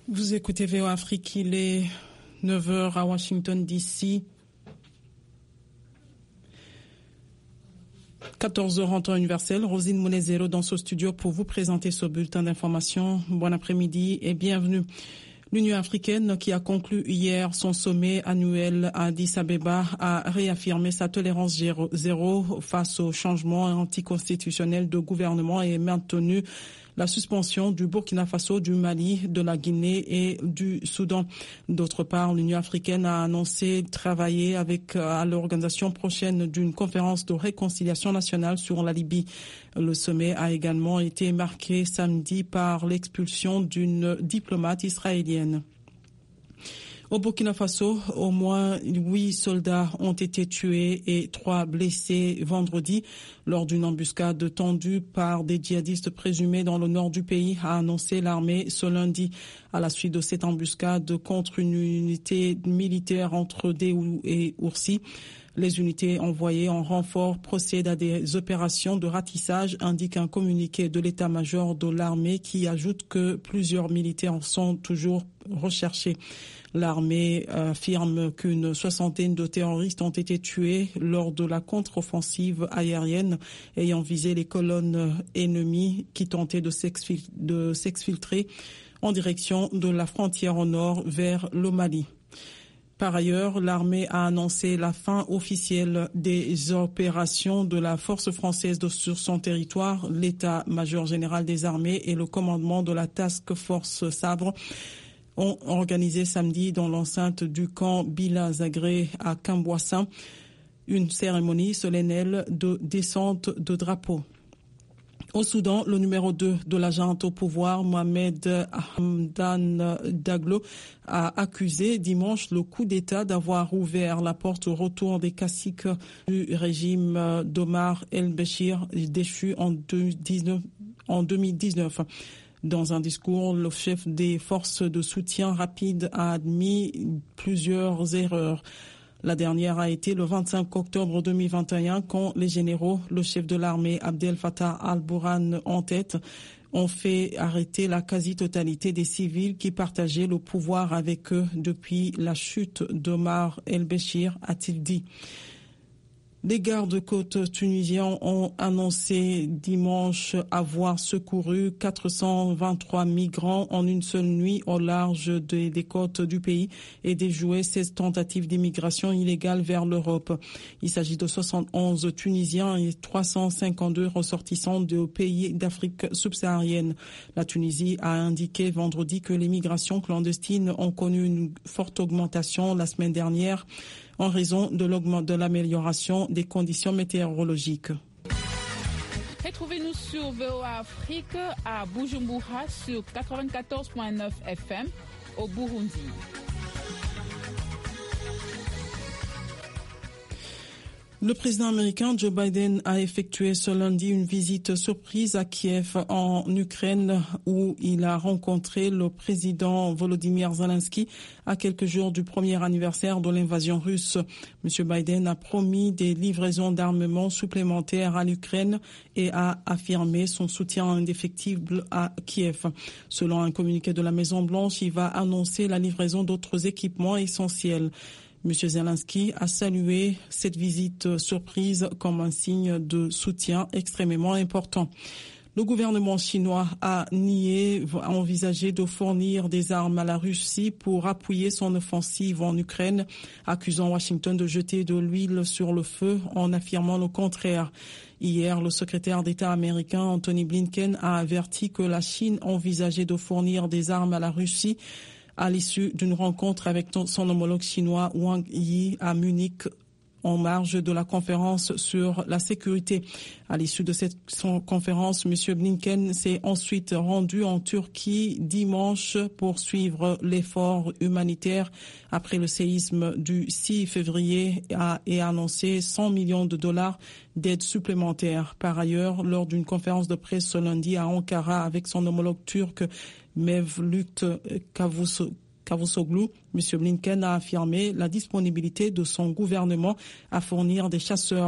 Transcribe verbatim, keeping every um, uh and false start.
Vous écoutez V O Afrique, il est neuf heures à Washington D C, quatorze heures en temps universel. Rosine Mounezero dans ce studio pour vous présenter ce bulletin d'information. Bon après-midi et bienvenue. L'Union africaine, qui a conclu hier son sommet annuel à Addis Abeba, a réaffirmé sa tolérance zéro face au changement anticonstitutionnel de gouvernement et maintenu la suspension du Burkina Faso, du Mali, de la Guinée et du Soudan. D'autre part, l'Union africaine a annoncé travailler avec à l'organisation prochaine d'une conférence de réconciliation nationale sur la Libye. Le sommet a également été marqué samedi par l'expulsion d'une diplomate israélienne. Au Burkina Faso, au moins huit soldats ont été tués et trois blessés vendredi lors d'une embuscade tendue par des djihadistes présumés dans le nord du pays, a annoncé l'armée ce lundi. À la suite de cette embuscade contre une unité militaire entre Déhou et Oursi, les unités envoyées en renfort procèdent à des opérations de ratissage, indique un communiqué de l'état-major de l'armée qui ajoute que plusieurs militaires sont toujours recherchés. L'armée affirme qu'une soixantaine de terroristes ont été tués lors de la contre-offensive aérienne ayant visé les colonnes ennemies qui tentaient de s'exfiltrer en direction de la frontière au nord vers le Mali. Par ailleurs, l'armée a annoncé la fin officielle des opérations de la force française de, sur son territoire. L'état-major général des armées et le commandement de la Task Force Sabre ont organisé samedi dans l'enceinte du camp Bila Zagré à Camboissin une cérémonie solennelle de descente de drapeau. Au Soudan, le numéro deux de la junte au pouvoir, Mohamed Hamdan Daglo, a accusé dimanche le coup d'État d'avoir ouvert la porte au retour des caciques du régime d'Omar el-Béchir, déchu en deux mille dix-neuf. Dans un discours, le chef des forces de soutien rapide a admis plusieurs erreurs. La dernière a été le vingt-cinq octobre deux mille vingt et un quand les généraux, le chef de l'armée Abdel Fattah al-Burhan en tête, ont fait arrêter la quasi-totalité des civils qui partageaient le pouvoir avec eux depuis la chute d'Omar el-Béchir, a-t-il dit. Les gardes-côtes tunisiens ont annoncé dimanche avoir secouru quatre cent vingt-trois migrants en une seule nuit au large des, des côtes du pays et déjoué seize tentatives d'immigration illégale vers l'Europe. Il s'agit de soixante et onze Tunisiens et trois cent cinquante-deux ressortissants de pays d'Afrique subsaharienne. La Tunisie a indiqué vendredi que les migrations clandestines ont connu une forte augmentation la semaine dernière en raison de, de l'amélioration des conditions météorologiques. Retrouvez-nous sur V O A Afrique à Bujumbura sur quatre-vingt-quatorze virgule neuf F M au Burundi. Le président américain Joe Biden a effectué ce lundi une visite surprise à Kiev en Ukraine où il a rencontré le président Volodymyr Zelensky à quelques jours du premier anniversaire de l'invasion russe. M. Biden a promis des livraisons d'armement supplémentaires à l'Ukraine et a affirmé son soutien indéfectible à Kiev. Selon un communiqué de la Maison-Blanche, il va annoncer la livraison d'autres équipements essentiels. M. Zelensky a salué cette visite surprise comme un signe de soutien extrêmement important. Le gouvernement chinois a nié a envisagé de fournir des armes à la Russie pour appuyer son offensive en Ukraine, accusant Washington de jeter de l'huile sur le feu en affirmant le contraire. Hier, le secrétaire d'État américain Anthony Blinken a averti que la Chine envisageait de fournir des armes à la Russie à l'issue d'une rencontre avec son homologue chinois Wang Yi à Munich en marge de la conférence sur la sécurité. À l'issue de cette conférence, M. Blinken s'est ensuite rendu en Turquie dimanche pour suivre l'effort humanitaire après le séisme du six février et a annoncé cent millions de dollars d'aide supplémentaire. Par ailleurs, lors d'une conférence de presse ce lundi à Ankara avec son homologue turc Mevlut Cavusoglu, M. Blinken a affirmé la disponibilité de son gouvernement à fournir des chasseurs